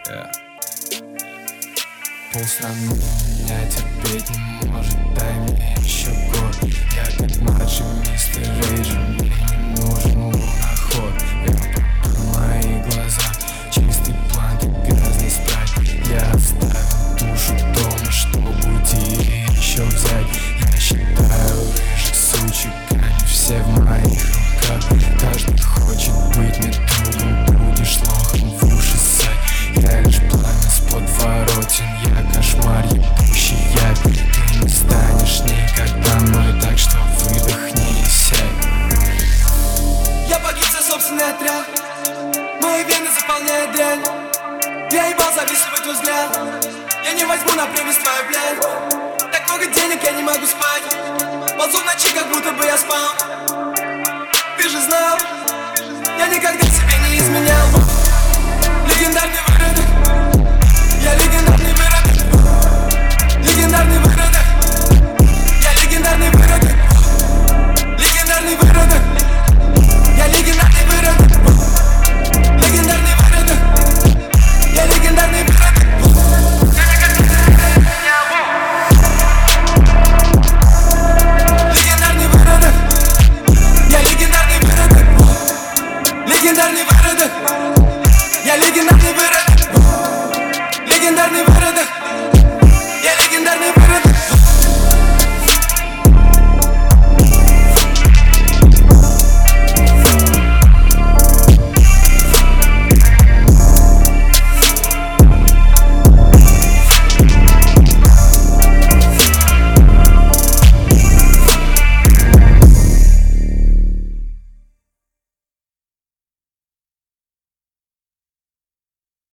Yeah. Полстраны меня терпеть не может, дай мне еще год. Я как младший мистер Рейджер, мне не нужен луноход. Мои глаза, чистый план, как грязный спрайт. Я оставил душу дома, чтобы уйти и еще взять. Я считаю рыжих сучек, они все в моих руках. Каждый хочет быть мне другом, будешь лохом в уши ссать. Я лишь пламя с подворотен, я кошмар ебущий яд. Ты не станешь никогда мной, так что выдохни и сядь. Я погиб за собственный отряд, мои вены заполняет дрянь. Я ебал зависывать взгляд, я не возьму на привязь твою блядь. Так много денег, я не могу спать, ползу в ночи, как будто бы я спал. Ты же знал, я никогда себе не изменял. Легендарный выродок, я легендарный выродок. Легендарный выродок, я легендарный выродок. Легендарный выродок, я легендарный выродок. Легендарный выродок, я легендарный выродок. Легендарный выродок, я легендарный выродок. Легендарный выродок, я легендарный выродок.